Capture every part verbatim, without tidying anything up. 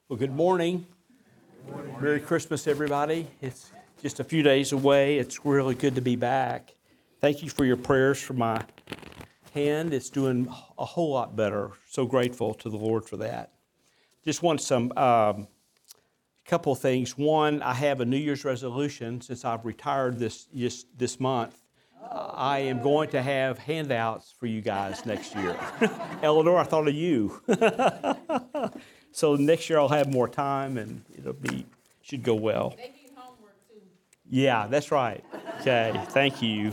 Well, good morning. Good morning. Merry Christmas, everybody. It's just a few days away. It's really good to be back. Thank you for your prayers for my hand. It's doing a whole lot better. So grateful to the Lord for that. Just want some um, couple of things. One, I have a New Year's resolution since I've retired this this, this month. Uh, I am going to have handouts for you guys next year. Eleanor, I thought of you. So next year I'll have more time and it'll be, should go well. They need homework too. Yeah, that's right. Okay, thank you.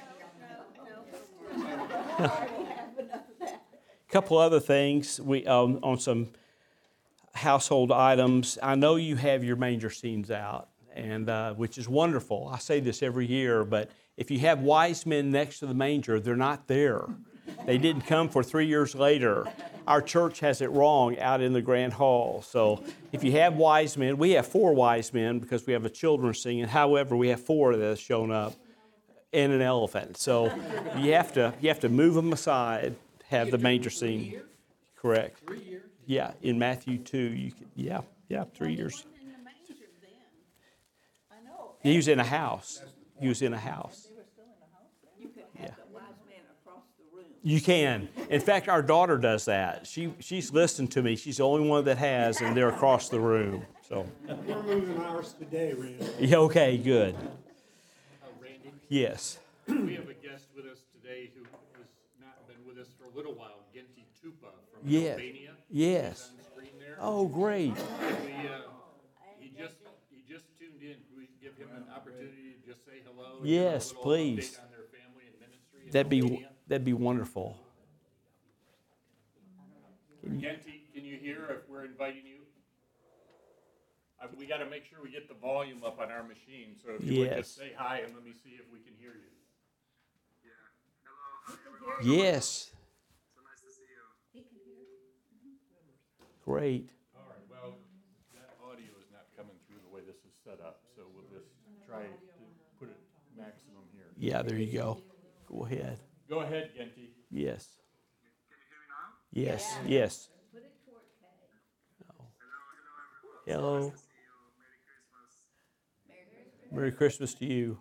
Couple other things we um, on some household items. I know you have your manger scenes out, and uh, which is wonderful. I say this every year, but if you have wise men next to the manger, they're not there. They didn't come for three years later. Our church has it wrong out in the grand hall. So if you have wise men, we have four wise men because we have a children's singing. However, we have four that have shown up and an elephant. So you have to you have to move them aside, have the manger scene. Correct. Three years? Yeah, in Matthew two, you can, yeah, yeah, three years. In the manger then. I know. He was in a house. He was in a house. They were still in the house then? You could Yeah. have the wise man across the room. You can. In fact, our daughter does that. She she's listened to me. She's the only one that has, and they're across the room. So. We're moving ours today, Randy. Yeah. Okay. Good. Uh, Randy, Yes. we have a guest with us today who has not been with us for a little while, Genti Tupa from Yes. Albania. Yes. He's on the screen there. Oh, great. We, uh, he just he just tuned in. Can we give him an opportunity to just say hello? and give Yes, a little please. Update on their family and ministry in That'd be Albania? that'd be wonderful. Genti, can you hear if we're inviting you? Uh, we got to make sure we get the volume up on our machine. So if you would Yes. just say hi and let me see if we can hear you. Yes. So nice to see you. Great. All right, well, that audio is not coming through the way this is set up, so we'll just try to put it maximum here. Yeah. There you go. Go ahead. Go ahead, Genti. Yes. Can you hear me now? Yes. Yes. Put it toward K. Hello, hello everyone. Hello. Nice to see you. Merry Christmas. Merry Christmas. Merry Christmas to you.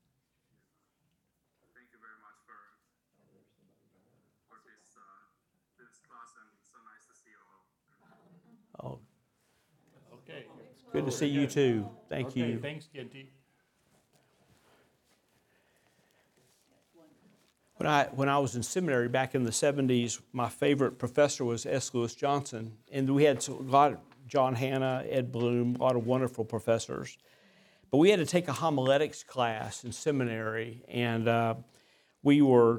Thank you very much for for this uh, this class and so nice to see you all. Oh, Okay. good to see you too. Thank Okay, you. thanks, Genti. When I when I was in seminary back in the seventies, my favorite professor was S. Lewis Johnson, and we had a lot of John Hanna, Ed Bloom, a lot of wonderful professors. But we had to take a homiletics class in seminary, and uh, we were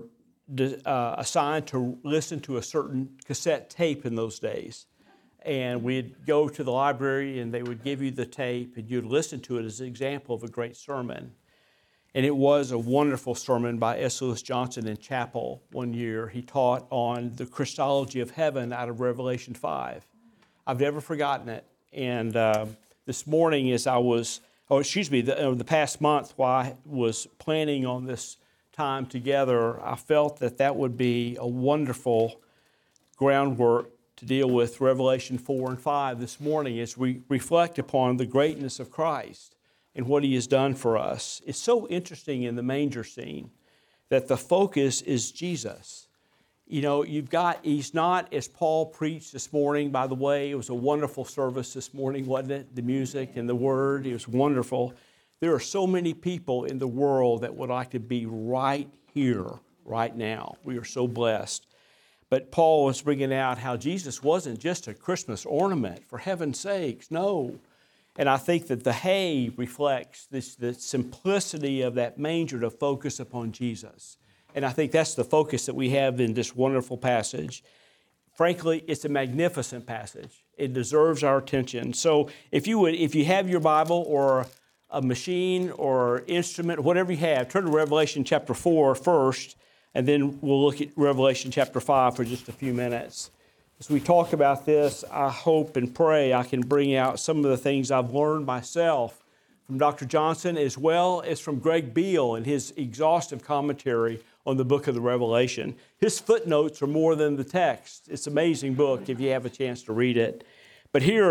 uh, assigned to listen to a certain cassette tape in those days. And we'd go to the library, and they would give you the tape, and you'd listen to it as an example of a great sermon. And it was a wonderful sermon by S. Lewis Johnson in chapel one year. He taught on the Christology of heaven out of Revelation five. I've never forgotten it. And uh, this morning as I was, oh, excuse me, the, uh, the past month while I was planning on this time together, I felt that that would be a wonderful groundwork to deal with Revelation four and five this morning as we reflect upon the greatness of Christ and what He has done for us. It's so interesting in the manger scene that the focus is Jesus. You know, you've got, He's not, as Paul preached this morning, by the way, it was a wonderful service this morning, wasn't it? The music and the word, it was wonderful. There are so many people in the world that would like to be right here, right now. We are so blessed. But Paul was bringing out how Jesus wasn't just a Christmas ornament, for heaven's sakes, no. And I think that the hay reflects this, the simplicity of that manger to focus upon Jesus. And I think that's the focus that we have in this wonderful passage. Frankly, it's a magnificent passage. It deserves our attention. So if you would, if you have your Bible or a machine or instrument, whatever you have, turn to Revelation chapter four first, and then we'll look at Revelation chapter five for just a few minutes. As we talk about this, I hope and pray I can bring out some of the things I've learned myself from Doctor Johnson as well as from Greg Beale in his exhaustive commentary on the book of the Revelation. His footnotes are more than the text. It's an amazing book if you have a chance to read it. But here in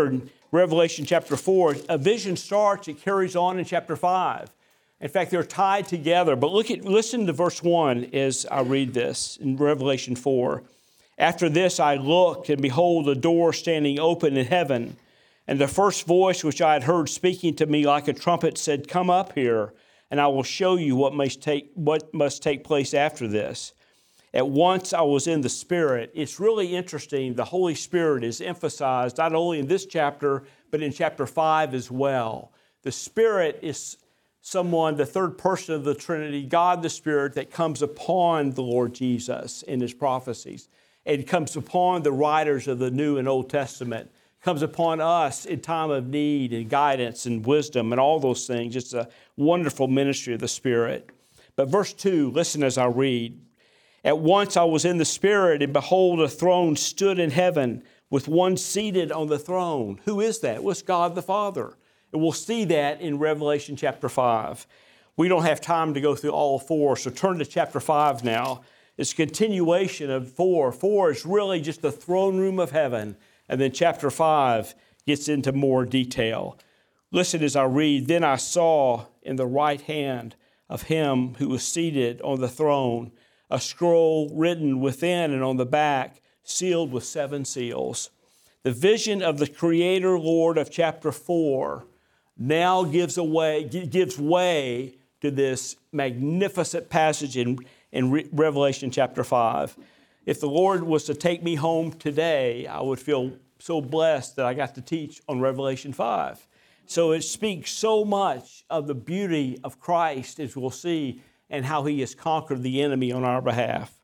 Revelation chapter four. A vision starts, it carries on in chapter five. In fact, they're tied together. But look at, listen to verse one as I read this in Revelation four. After this I looked, and behold, a door standing open in heaven. And the first voice which I had heard speaking to me like a trumpet said, "Come up here, and I will show you what must take, what must take place after this." At once I was in the Spirit. It's really interesting. The Holy Spirit is emphasized not only in this chapter, but in chapter five as well. The Spirit is someone, the third person of the Trinity, God the Spirit, that comes upon the Lord Jesus in his prophecies. It comes upon the writers of the New and Old Testament. It comes upon us in time of need and guidance and wisdom and all those things. It's a wonderful ministry of the Spirit. But verse two, listen as I read. At once I was in the Spirit, and behold, a throne stood in heaven with one seated on the throne. Who is that? Well, it's God the Father. And we'll see that in Revelation chapter five. We don't have time to go through all four, so turn to chapter five now. It's a continuation of four. Four is really just the throne room of heaven. And then chapter five gets into more detail. Listen as I read. Then I saw in the right hand of him who was seated on the throne a scroll written within and on the back, sealed with seven seals. The vision of the Creator Lord of chapter four now gives away, gives way to this magnificent passage in, in Re- Revelation chapter five. If the Lord was to take me home today, I would feel so blessed that I got to teach on Revelation five. So it speaks so much of the beauty of Christ, as we'll see, and how he has conquered the enemy on our behalf.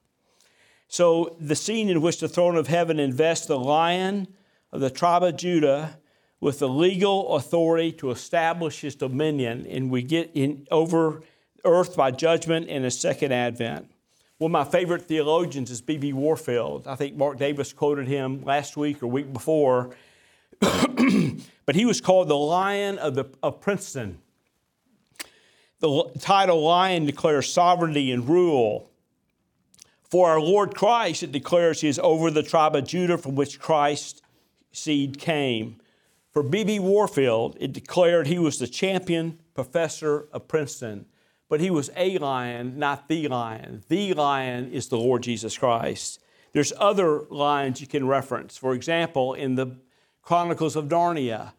So the scene in which the throne of heaven invests the Lion of the tribe of Judah with the legal authority to establish his dominion, and we get in over earth by judgment in his second advent. One of my favorite theologians is B B Warfield. I think Mark Davis quoted him last week or week before. But he was called the Lion of, the, of Princeton. The title Lion declares sovereignty and rule. For our Lord Christ, it declares he is over the tribe of Judah from which Christ's seed came. For B B Warfield, it declared he was the champion professor of Princeton. But he was a lion, not the lion. The lion is the Lord Jesus Christ. There's other lions you can reference. For example, in the Chronicles of Narnia,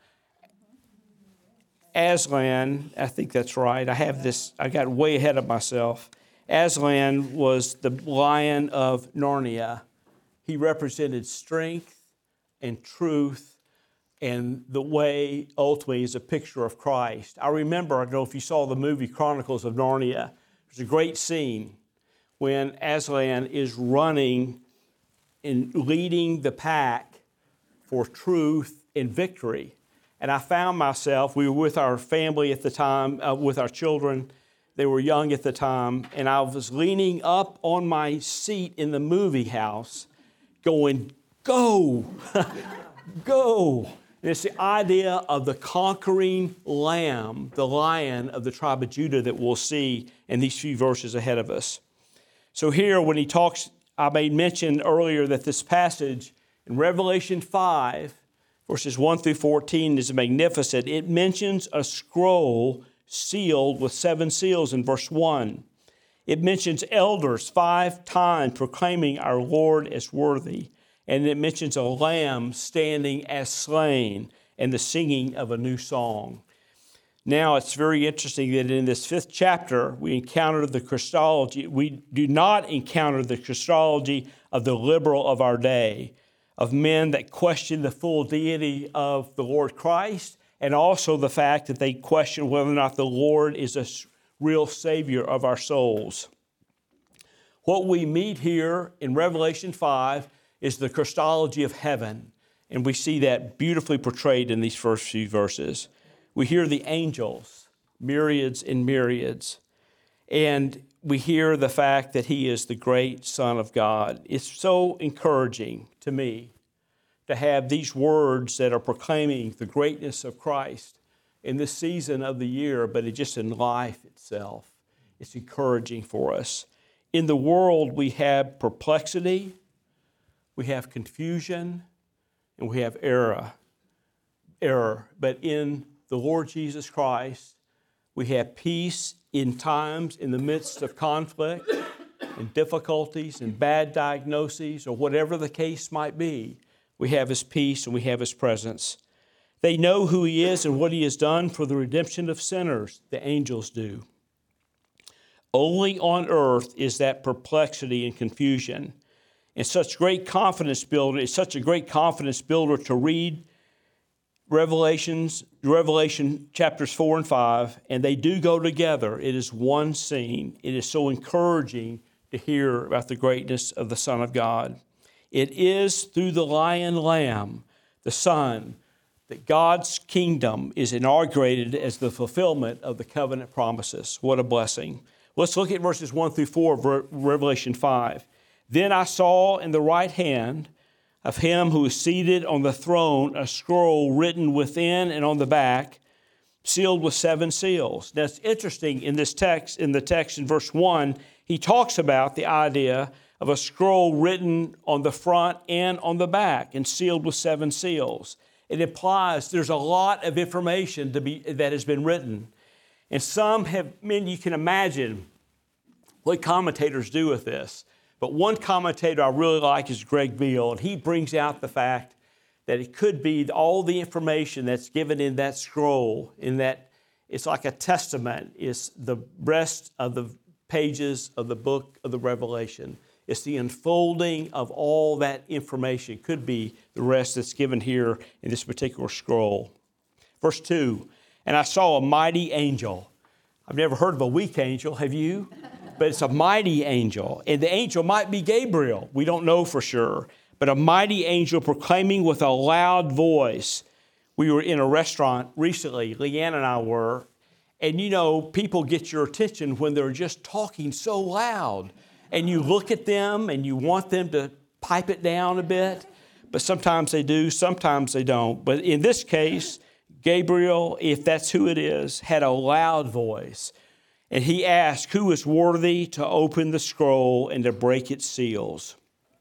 Aslan, I think that's right. I have this, I got way ahead of myself. Aslan was the lion of Narnia. He represented strength and truth, and the way ultimately is a picture of Christ. I remember, I don't know if you saw the movie Chronicles of Narnia, there's a great scene when Aslan is running and leading the pack for truth and victory. And I found myself, we were with our family at the time, uh, with our children. They were young at the time. And I was leaning up on my seat in the movie house going, go, go. And it's the idea of the conquering lamb, the lion of the tribe of Judah that we'll see in these few verses ahead of us. So here when he talks, I made mention earlier that this passage in Revelation five, verses one through fourteen is magnificent. It mentions a scroll sealed with seven seals in verse one. It mentions elders five times proclaiming our Lord as worthy. And it mentions a lamb standing as slain and the singing of a new song. Now, it's very interesting that in this fifth chapter, we encounter the Christology. We do not encounter the Christology of the liberal of our day, of men that question the full deity of the Lord Christ, and also the fact that they question whether or not the Lord is a real Savior of our souls. What we meet here in Revelation five is the Christology of heaven, and we see that beautifully portrayed in these first few verses. We hear the angels, myriads and myriads, and we hear the fact that he is the great Son of God. It's so encouraging to me to have these words that are proclaiming the greatness of Christ in this season of the year, but it just in life itself. It's encouraging for us. In the world, we have perplexity, we have confusion, and we have error. error, but in the Lord Jesus Christ, we have peace in times, in the midst of conflict and difficulties and bad diagnoses or whatever the case might be. We have His peace and we have His presence. They know who He is and what He has done for the redemption of sinners. The angels do. Only on earth is that perplexity and confusion. And such great confidence builder, it's such a great confidence builder to read Revelations, Revelation chapters four and five, and they do go together. It is one scene. It is so encouraging to hear about the greatness of the Son of God. It is through the Lion Lamb, the Son, that God's kingdom is inaugurated as the fulfillment of the covenant promises. What a blessing. Let's look at verses one through four of Revelation five. Then I saw in the right hand of Him who is seated on the throne a scroll written within and on the back, sealed with seven seals. Now it's interesting in this text, in the text in verse one, he talks about the idea of a scroll written on the front and on the back and sealed with seven seals. It implies there's a lot of information to be that has been written. And some have, I mean, you can imagine what commentators do with this. But one commentator I really like is Greg Beale, and he brings out the fact that it could be all the information that's given in that scroll, in that it's like a testament. It's the rest of the pages of the book of the Revelation. It's the unfolding of all that information. It could be the rest that's given here in this particular scroll. Verse two, and I saw a mighty angel. I've never heard of a weak angel, have you? But it's a mighty angel. And the angel might be Gabriel. We don't know for sure. But a mighty angel proclaiming with a loud voice. We were in a restaurant recently, Leanne and I were. And you know, people get your attention when they're just talking so loud. And you look at them and you want them to pipe it down a bit. But sometimes they do, sometimes they don't. But in this case, Gabriel, if that's who it is, had a loud voice. And he asked, who is worthy to open the scroll and to break its seals?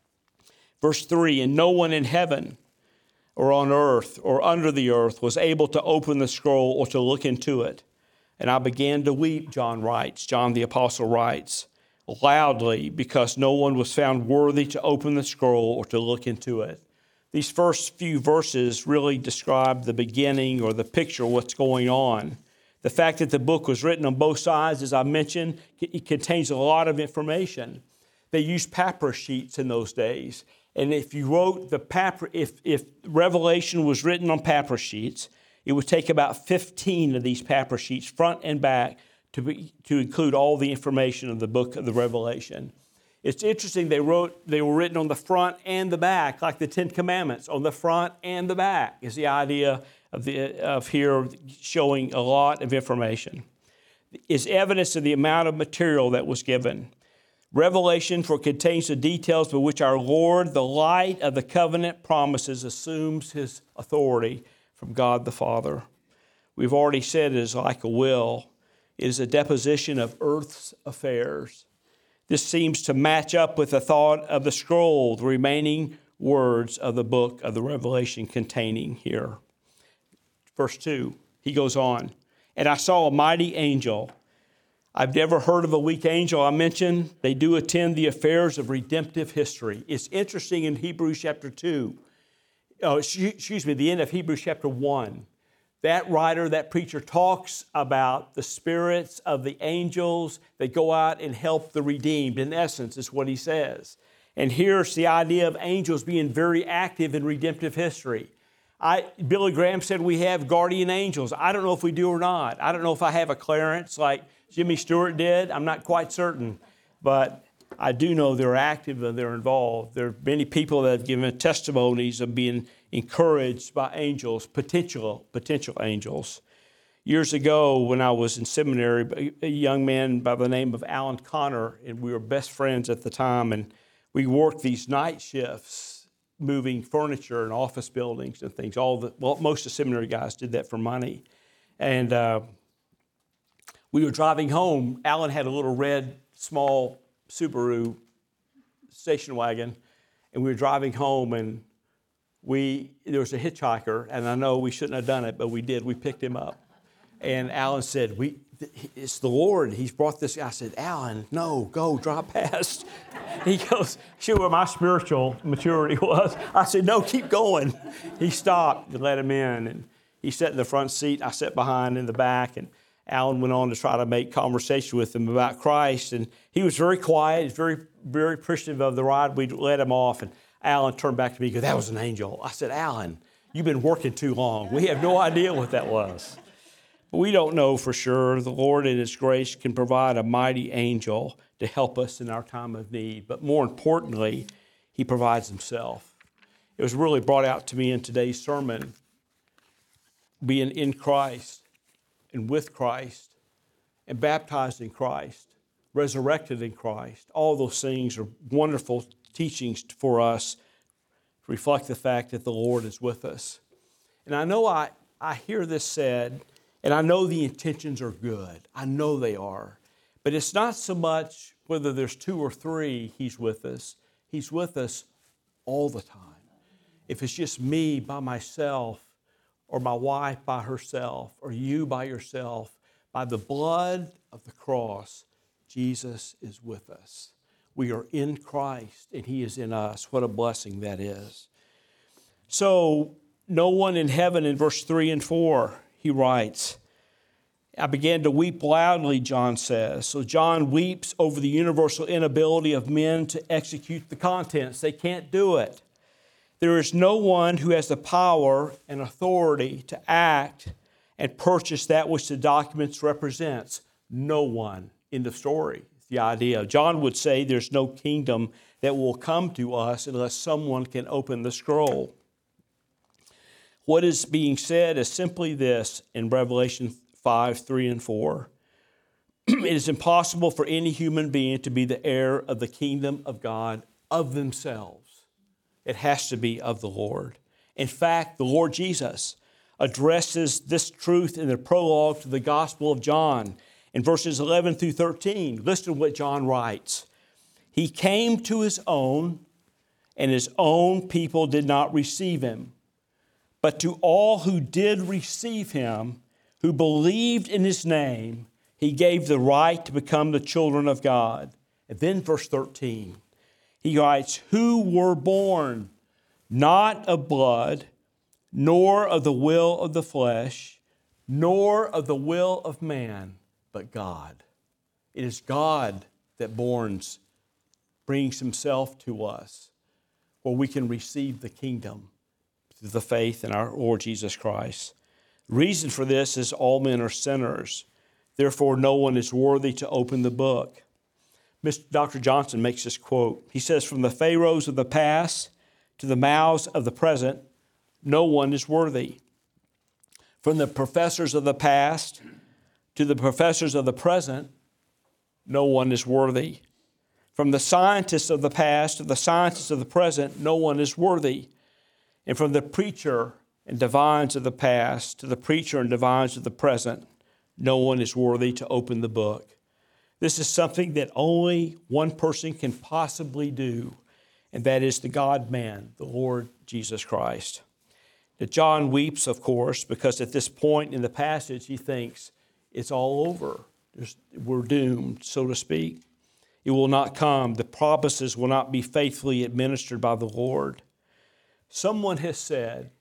Verse three, and no one in heaven or on earth or under the earth was able to open the scroll or to look into it. And I began to weep, John writes, John the Apostle writes, loudly, because no one was found worthy to open the scroll or to look into it. These first few verses really describe the beginning or the picture of what's going on. The fact that the book was written on both sides, as I mentioned, it contains a lot of information. They used papyrus sheets in those days. And if you wrote the papyrus, if, if Revelation was written on papyrus sheets, it would take about fifteen of these papyrus sheets, front and back, to, be, to include all the information of the book of the Revelation. It's interesting, they wrote, they were written on the front and the back, like the Ten Commandments, on the front and the back is the idea of, the, of here showing a lot of information. Is evidence of the amount of material that was given. Revelation, for it contains the details by which our Lord, the light of the covenant promises, assumes His authority from God the Father. We've already said it is like a will. It is a deposition of earth's affairs. This seems to match up with the thought of the scroll, the remaining words of the book of the Revelation containing here. Verse two, he goes on, and I saw a mighty angel. I've never heard of a weak angel. I mentioned they do attend the affairs of redemptive history. It's interesting in Hebrews chapter two, oh, excuse me, the end of Hebrews chapter one. That writer, that preacher talks about the spirits of the angels that go out and help the redeemed. In essence, is what he says. And here's the idea of angels being very active in redemptive history. I, Billy Graham said we have guardian angels. I don't know if we do or not. I don't know if I have a clearance like Jimmy Stewart did. I'm not quite certain. But I do know they're active and they're involved. There are many people that have given testimonies of being encouraged by angels, potential, potential angels. Years ago, when I was in seminary, a young man by the name of Alan Connor, and we were best friends at the time, and we worked these night shifts, moving furniture and office buildings and things. All the well, most of the seminary guys did that for money. And uh, we were driving home. Alan had a little red, small Subaru station wagon, and we were driving home, and we there was a hitchhiker, and I know we shouldn't have done it, but we did. We picked him up. And Alan said, "We, it's the Lord. He's brought this." I said, "Alan, no, go, drive past." He goes, "See where my spiritual maturity was." I said, "No, keep going." He stopped and let him in, and he sat in the front seat. I sat behind in the back, and Alan went on to try to make conversation with him about Christ. And he was very quiet. He's very, very appreciative of the ride. We let him off, and Alan turned back to me and goes, "That was an angel." I said, "Alan, you've been working too long. We have no idea what that was." But we don't know for sure. The Lord in His grace can provide a mighty angel to help us in our time of need. But more importantly, He provides Himself. It was really brought out to me in today's sermon, being in Christ and with Christ and baptized in Christ, resurrected in Christ. All those things are wonderful teachings for us to reflect the fact that the Lord is with us. And I know I, I hear this said, and I know the intentions are good. I know they are. But it's not so much whether there's two or three, He's with us. He's with us all the time. If it's just me by myself, or my wife by herself, or you by yourself, by the blood of the cross, Jesus is with us. We are in Christ, and He is in us. What a blessing that is. So, no one in heaven, in verse three and four, he writes, "I began to weep loudly," John says. So John weeps over the universal inability of men to execute the contents. They can't do it. There is no one who has the power and authority to act and purchase that which the documents represents. No one. End of story. The idea. John would say there's no kingdom that will come to us unless someone can open the scroll. What is being said is simply this in Revelation five, three, and four. It is impossible for any human being to be the heir of the kingdom of God of themselves. It has to be of the Lord. In fact, the Lord Jesus addresses this truth in the prologue to the Gospel of John. In verses eleven through thirteen, listen to what John writes. "He came to His own, and His own people did not receive Him. But to all who did receive Him, who believed in His name, He gave the right to become the children of God." And then verse thirteen, he writes, "Who were born not of blood, nor of the will of the flesh, nor of the will of man, but God." It is God that borns, brings Himself to us, where we can receive the kingdom through the faith in our Lord Jesus Christ. The reason for this is all men are sinners. Therefore, no one is worthy to open the book. Mister Doctor Johnson makes this quote. He says, "From the pharaohs of the past to the mouths of the present, no one is worthy. From the professors of the past to the professors of the present, no one is worthy. From the scientists of the past to the scientists of the present, no one is worthy. And from the preacher and divines of the past to the preacher and divines of the present, no one is worthy to open the book." This is something that only one person can possibly do, and that is the God-man, the Lord Jesus Christ. Now, John weeps, of course, because at this point in the passage, he thinks it's all over. There's, we're doomed, so to speak. It will not come. The promises will not be faithfully administered by the Lord. Someone has said,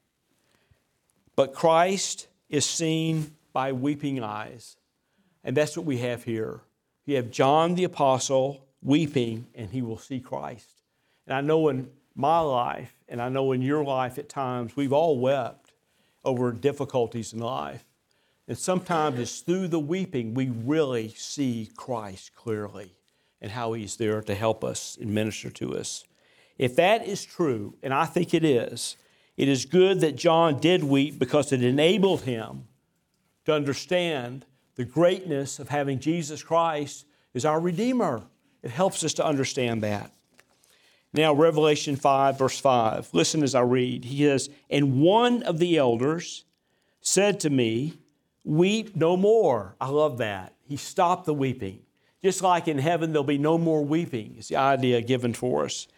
but Christ is seen by weeping eyes. And that's what we have here. You have John the Apostle weeping, and he will see Christ. And I know in my life, and I know in your life at times, we've all wept over difficulties in life. And sometimes it's through the weeping we really see Christ clearly and how He's there to help us and minister to us. If that is true, and I think it is, it is good that John did weep because it enabled him to understand the greatness of having Jesus Christ as our Redeemer. It helps us to understand that. Now, Revelation five, verse five. Listen as I read. He says, "And one of the elders said to me, 'Weep no more.'" I love that. He stopped the weeping. Just like in heaven, there'll be no more weeping. It's the idea given for us.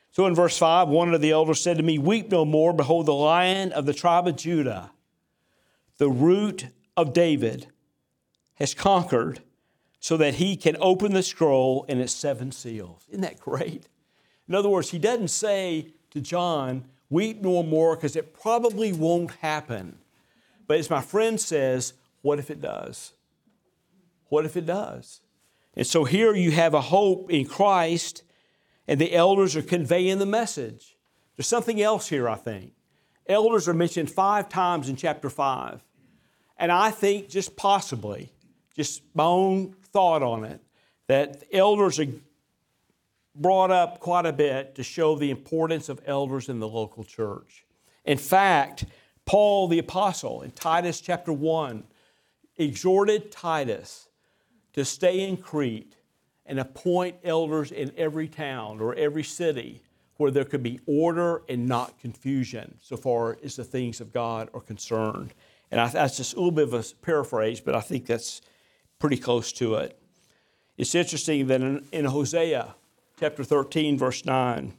So in verse five, one of the elders said to me, weep no more. Behold, the Lion of the tribe of Judah, the root of David, has conquered so that he can open the scroll and its seven seals. Isn't that great? In other words, he doesn't say to John, weep no more, because it probably won't happen. But as my friend says, what if it does? What if it does? And so here you have a hope in Christ, and the elders are conveying the message. There's something else here, I think. Elders are mentioned five times in chapter five. And I think just possibly, just my own thought on it, that elders are brought up quite a bit to show the importance of elders in the local church. In fact, Paul the apostle in Titus chapter one exhorted Titus to stay in Crete and appoint elders in every town or every city where there could be order and not confusion so far as the things of God are concerned. And I, that's just a little bit of a paraphrase, but I think that's pretty close to it. It's interesting that in, in Hosea chapter thirteen, verse nine,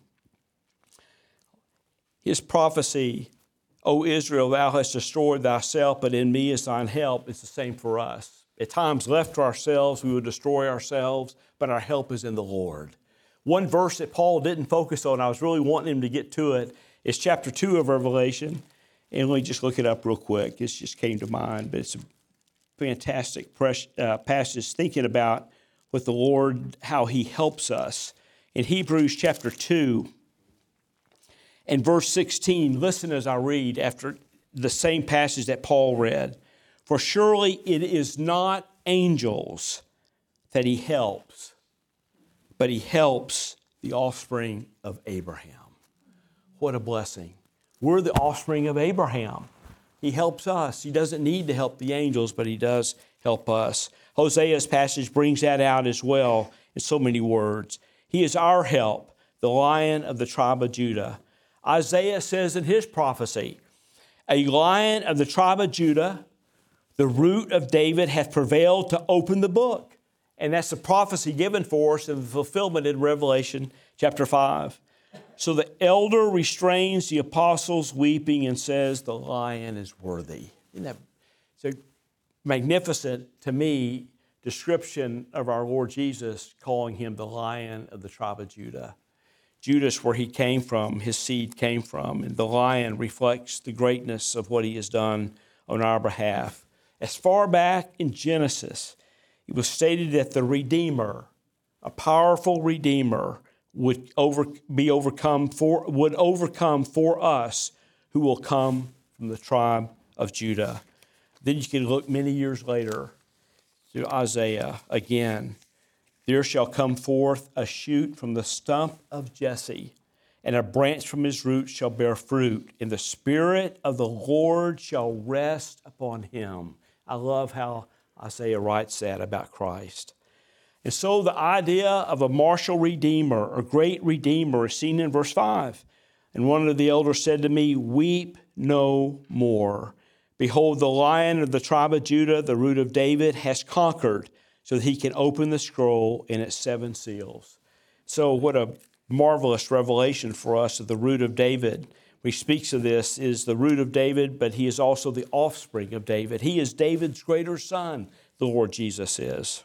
his prophecy, O Israel, thou hast destroyed thyself, but in me is thine help. It's the same for us. At times left to ourselves, we would destroy ourselves, but our help is in the Lord. One verse that Paul didn't focus on, I was really wanting him to get to it, is chapter two of Revelation. And let me just look it up real quick. This just came to mind, but it's a fantastic uh, passage thinking about with the Lord, how he helps us. In Hebrews chapter two and verse sixteen, listen as I read after the same passage that Paul read. For surely it is not angels that he helps, but he helps the offspring of Abraham. What a blessing. We're the offspring of Abraham. He helps us. He doesn't need to help the angels, but he does help us. Hosea's passage brings that out as well in so many words. He is our help, the Lion of the tribe of Judah. Isaiah says in his prophecy, a Lion of the tribe of Judah, the root of David, hath prevailed to open the book. And that's the prophecy given for us in the fulfillment in Revelation chapter five. So the elder restrains the apostles weeping and says, the Lion is worthy. Isn't that so magnificent to me description of our Lord Jesus, calling him the Lion of the tribe of Judah. Judas, where he came from, his seed came from, and the lion reflects the greatness of what he has done on our behalf. As far back in Genesis, it was stated that the Redeemer, a powerful Redeemer, would over, be overcome for would overcome for us, who will come from the tribe of Judah. Then you can look many years later to Isaiah again. There shall come forth a shoot from the stump of Jesse, and a branch from his root shall bear fruit, and the Spirit of the Lord shall rest upon him. I love how Isaiah writes that about Christ. And so the idea of a martial redeemer, or great redeemer, is seen in verse five. And one of the elders said to me, weep no more. Behold, the Lion of the tribe of Judah, the root of David, has conquered, so that he can open the scroll and its seven seals. So what a marvelous revelation for us of the root of David. He speaks of this is the root of David, but he is also the offspring of David. He is David's greater son, the Lord Jesus is.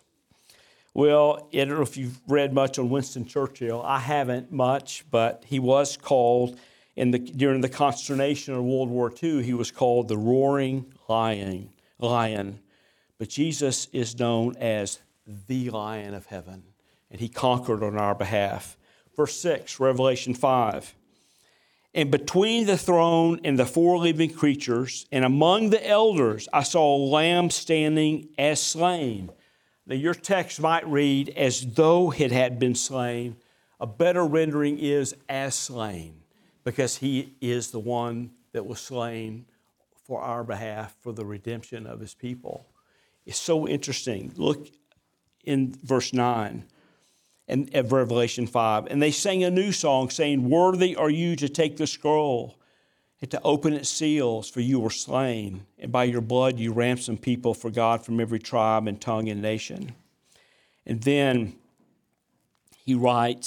Well, I don't know if you've read much on Winston Churchill. I haven't much, but he was called, in the, during the consternation of World War Two, he was called the Roaring Lion. Lion. But Jesus is known as the Lion of Heaven, and he conquered on our behalf. Verse six, Revelation five. And between the throne and the four living creatures, and among the elders, I saw a lamb standing as slain. Now, your text might read as though it had been slain. A better rendering is as slain, because he is the one that was slain for our behalf, for the redemption of his people. It's so interesting. Look in verse nine and of Revelation five. And they sang a new song, saying, worthy are you to take the scroll and to open its seals, for you were slain, and by your blood you ransomed people for God from every tribe and tongue and nation. And then he writes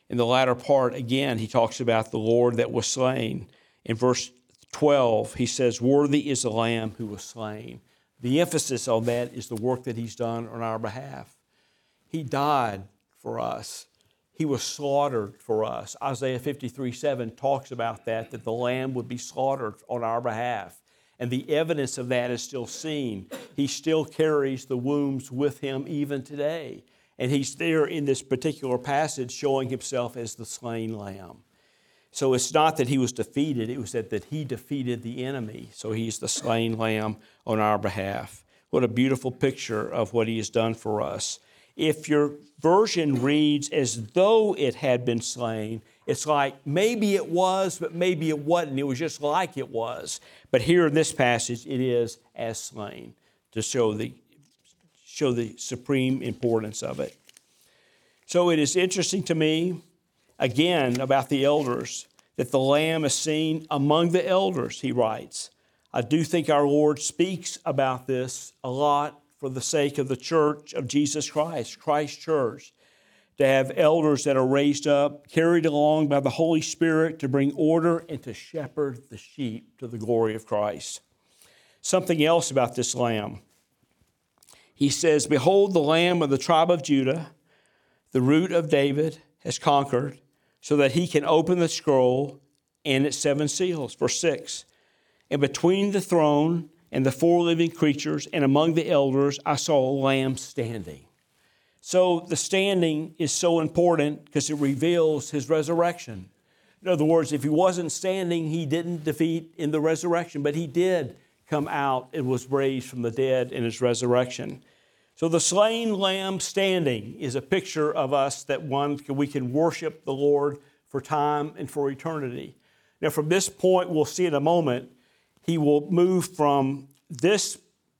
In the latter part, again, he talks about the Lord that was slain. In verse twelve, he says, worthy is the Lamb who was slain. The emphasis on that is the work that he's done on our behalf. He died for us. He was slaughtered for us. Isaiah fifty-three seven talks about that, that the Lamb would be slaughtered on our behalf. And the evidence of that is still seen. He still carries the wounds with him even today. And he's there in this particular passage showing himself as the slain Lamb. So it's not that he was defeated, it was that, that he defeated the enemy. So he's the slain Lamb on our behalf. What a beautiful picture of what he has done for us. If your version reads as though it had been slain, it's like maybe it was, but maybe it wasn't. It was just like it was. But here in this passage, it is as slain to show the, show the supreme importance of it. So it is interesting to me, again, about the elders, that the Lamb is seen among the elders, he writes. I do think our Lord speaks about this a lot for the sake of the church of Jesus Christ, Christ Church, to have elders that are raised up, carried along by the Holy Spirit to bring order and to shepherd the sheep to the glory of Christ. Something else about this Lamb. He says, behold, the Lamb of the tribe of Judah, the root of David, has conquered, so that he can open the scroll and its seven seals. Verse six, and between the throne and the four living creatures and among the elders, I saw a Lamb standing. So the standing is so important because it reveals his resurrection. In other words, if he wasn't standing, he didn't defeat in the resurrection, but he did come out and was raised from the dead in his resurrection. So the slain Lamb standing is a picture of us that one, we can worship the Lord for time and for eternity. Now from this point, we'll see in a moment, he will move from this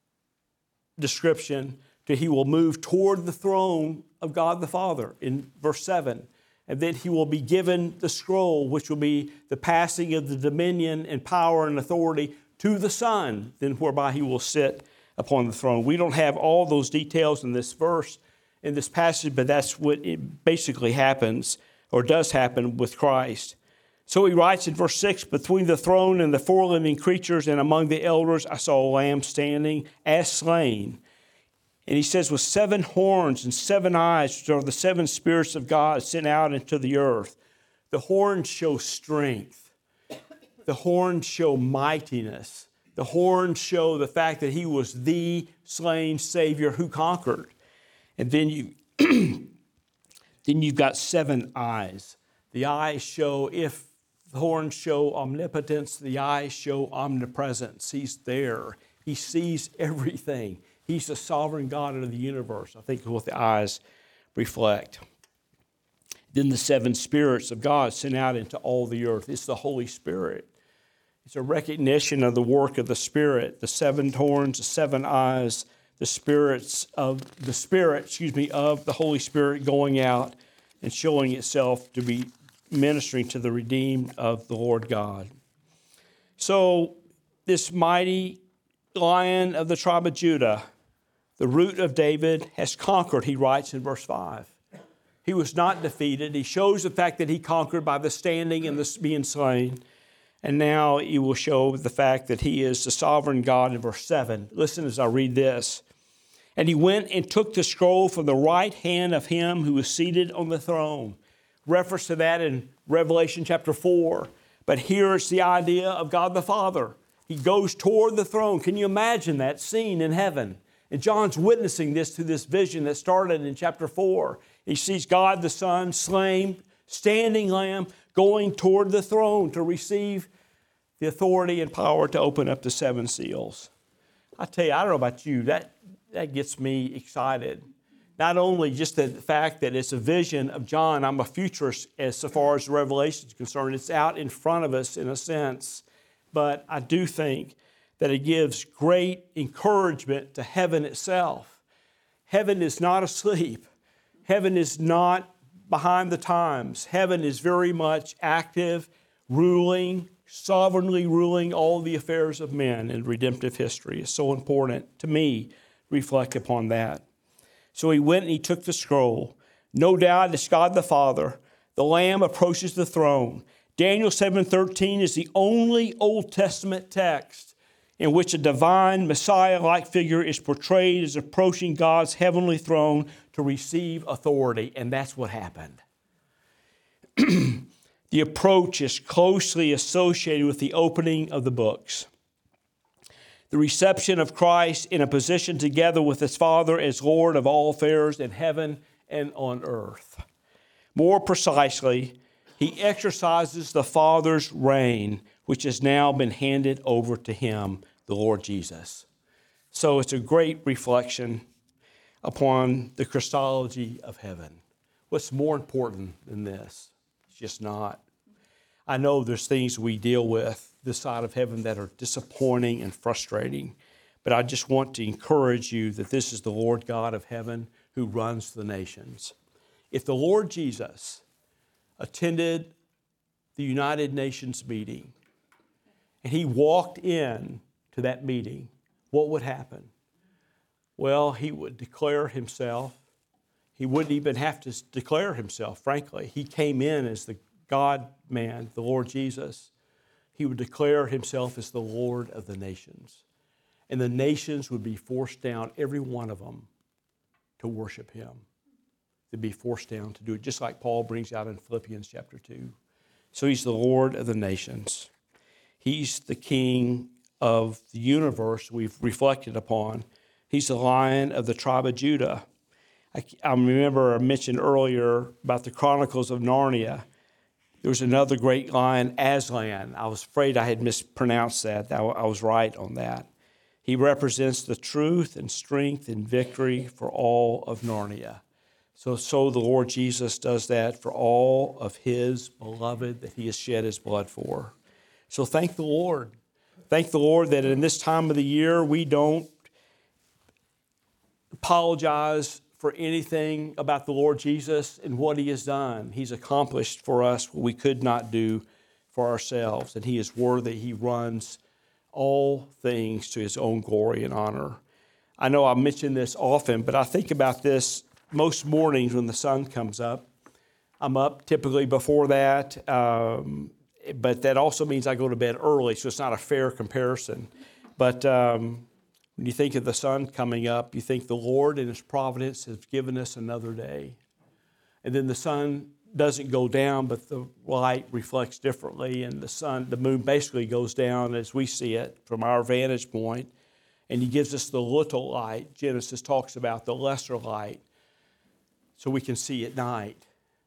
description to he will move toward the throne of God the Father in verse seven. And then he will be given the scroll, which will be the passing of the dominion and power and authority to the Son, then whereby he will sit upon the throne. We don't have all those details in this verse, in this passage, but that's what it basically happens or does happen with Christ. So he writes in verse six, between the throne and the four living creatures and among the elders, I saw a Lamb standing as slain. And he says, with seven horns and seven eyes, which are the seven spirits of God sent out into the earth. The horns show strength. The horns show mightiness. The horns show the fact that he was the slain Savior who conquered. And then, you, then you've got seven eyes. The eyes show, if the horns show omnipotence, the eyes show omnipresence. He's there. He sees everything. He's the sovereign God of the universe. I think is what the eyes reflect. Then the seven spirits of God sent out into all the earth. It's the Holy Spirit. It's a recognition of the work of the Spirit. The seven horns, the seven eyes, the spirits of the Spirit, excuse me, of the Holy Spirit going out and showing itself to be ministering to the redeemed of the Lord God. So this mighty Lion of the tribe of Judah, the root of David, has conquered, he writes in verse five. He was not defeated. He shows the fact that he conquered by the standing and the being slain. And now he will show the fact that he is the sovereign God in verse seven. Listen as I read this. And he went and took the scroll from the right hand of him who was seated on the throne. Reference to that in Revelation chapter four. But here is the idea of God the Father. He goes toward the throne. Can you imagine that scene in heaven? And John's witnessing this to this vision that started in chapter four. He sees God the Son slain, standing Lamb, going toward the throne to receive the authority and power to open up the seven seals. I tell you, I don't know about you, that, that gets me excited. Not only just the fact that it's a vision of John, I'm a futurist as far as Revelation is concerned. It's out in front of us in a sense. But I do think that it gives great encouragement to heaven itself. Heaven is not asleep. Heaven is not behind the times. Heaven is very much active, ruling, sovereignly ruling all the affairs of men in redemptive history. It's so important to me to reflect upon that. So he went and he took the scroll. No doubt it's God the Father, The Lamb approaches the throne. Daniel seven thirteen is the only Old Testament text in which a divine Messiah-like figure is portrayed as approaching God's heavenly throne to receive authority, and that's what happened. The approach is closely associated with the opening of the books. The reception of Christ in a position together with his Father as Lord of all affairs in heaven and on earth. More precisely, he exercises the Father's reign, which has now been handed over to him, the Lord Jesus. So it's a great reflection upon the Christology of heaven. What's more important than this? It's just not. I know there's things we deal with this side of heaven that are disappointing and frustrating, but I just want to encourage you that this is the Lord God of heaven who runs the nations. If the Lord Jesus attended the United Nations meeting and he walked in to that meeting, what would happen? Well, he would declare himself. He wouldn't even have to declare himself, frankly. He came in as the God-man, the Lord Jesus. He would declare himself as the Lord of the nations. And the nations would be forced down, every one of them, to worship him. They'd be forced down to do it, just like Paul brings out in Philippians chapter two. So he's the Lord of the nations. He's the King of the universe we've reflected upon. He's the Lion of the tribe of Judah. I, I remember I mentioned earlier about the Chronicles of Narnia. There was another great lion, Aslan. I was afraid I had mispronounced that. I, I was right on that. He represents the truth and strength and victory for all of Narnia. So, so the Lord Jesus does that for all of his beloved that he has shed his blood for. So thank the Lord. Thank the Lord that in this time of the year we don't apologize for anything about the Lord Jesus and what he has done. He's accomplished for us what we could not do for ourselves, and he is worthy. He runs all things to his own glory and honor. I know I mention this often, but I think about this most mornings when the sun comes up. I'm up typically before that, um, but that also means I go to bed early, so it's not a fair comparison. But um, when you think of the sun coming up, you think the Lord in his providence has given us another day. And then the sun doesn't go down, but the light reflects differently, and the sun, the moon basically goes down as we see it from our vantage point, and he gives us the little light. Genesis talks about the lesser light, so we can see at night.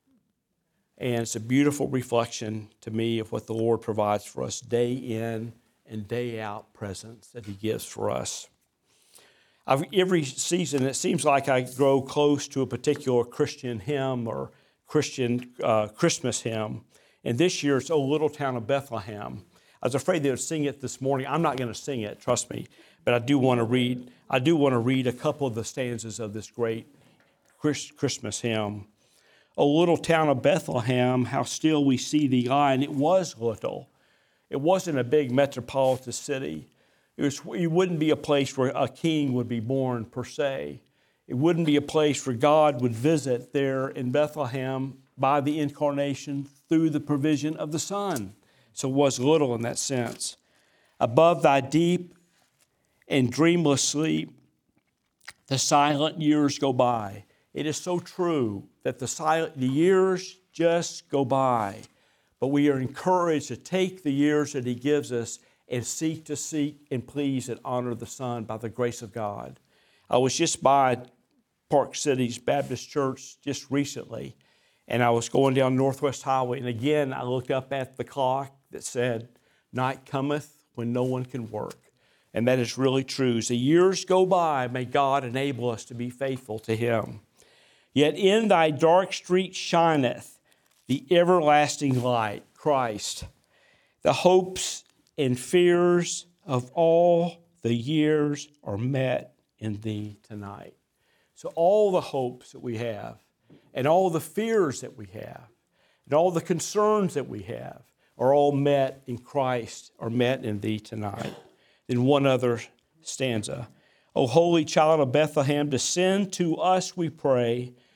And it's a beautiful reflection to me of what the Lord provides for us day in and day out presence that he gives for us. I've, every season, it seems like I grow close to a particular Christian hymn or Christian uh, Christmas hymn. And this year it's O Little Town of Bethlehem. I was afraid they would sing it this morning. I'm not going to sing it, trust me. But I do want to read, I do want to read a couple of the stanzas of this great Christmas hymn. O little town of Bethlehem, how still we see thee lie. And it was little. It wasn't a big metropolitan city. It, was, it wouldn't be a place where a king would be born per se. It wouldn't be a place where God would visit there in Bethlehem by the incarnation through the provision of the Son. So it was little in that sense. Above thy deep and dreamless sleep, the silent years go by. It is so true that the silent, the years just go by, but we are encouraged to take the years that he gives us and seek to seek and please and honor the Son by the grace of God. I was just by Park City's Baptist Church just recently, and I was going down Northwest Highway, and again I looked up at the clock that said, night cometh when no one can work. And that is really true. As the years go by, may God enable us to be faithful to him. Yet in thy dark street shineth the everlasting light, Christ. The hopes and fears of all the years are met in thee tonight. So all the hopes that we have, and all the fears that we have, and all the concerns that we have, are all met in Christ, are met in thee tonight. Then one other stanza. O holy child of Bethlehem, descend to us, we pray.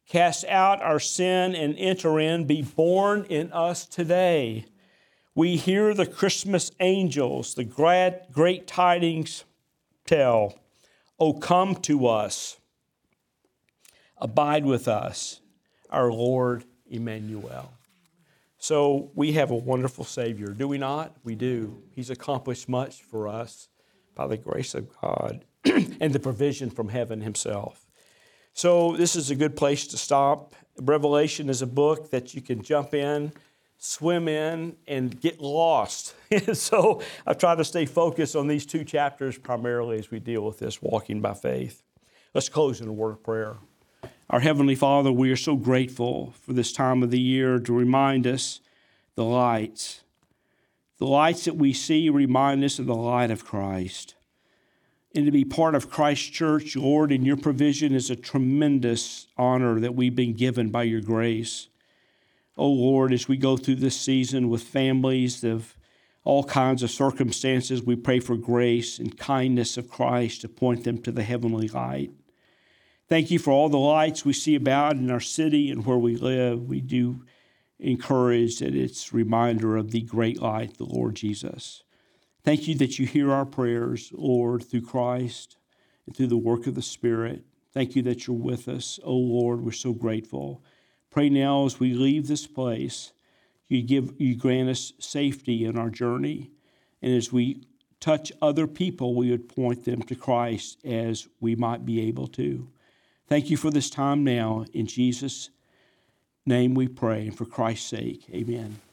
Cast out our sin and enter in. Be born in us today. We hear the Christmas angels, the great, great tidings tell. Oh, come to us. Abide with us, our Lord Emmanuel. So we have a wonderful Savior, do we not? We do. He's accomplished much for us by the grace of God and the provision from heaven himself. So this is a good place to stop. Revelation is a book that you can jump in, swim in, and get lost. So I've tried to stay focused on these two chapters primarily as we deal with this walking by faith. Let's close in a word of prayer. Our Heavenly Father, we are so grateful for this time of the year to remind us the lights. The lights that we see remind us of the light of Christ. And to be part of Christ's church, Lord, in your provision is a tremendous honor that we've been given by your grace. Oh, Lord, as we go through this season with families of all kinds of circumstances, we pray for grace and kindness of Christ to point them to the heavenly light. Thank you for all the lights we see about in our city and where we live. We do encourage that it's a reminder of the great light, the Lord Jesus. Thank you that you hear our prayers, Lord, through Christ and through the work of the Spirit. Thank you that you're with us. Oh, Lord, we're so grateful. Pray now as we leave this place, you give, you grant us safety in our journey. And as we touch other people, we would point them to Christ as we might be able to. Thank you for this time now. In Jesus' name we pray, and for Christ's sake, amen.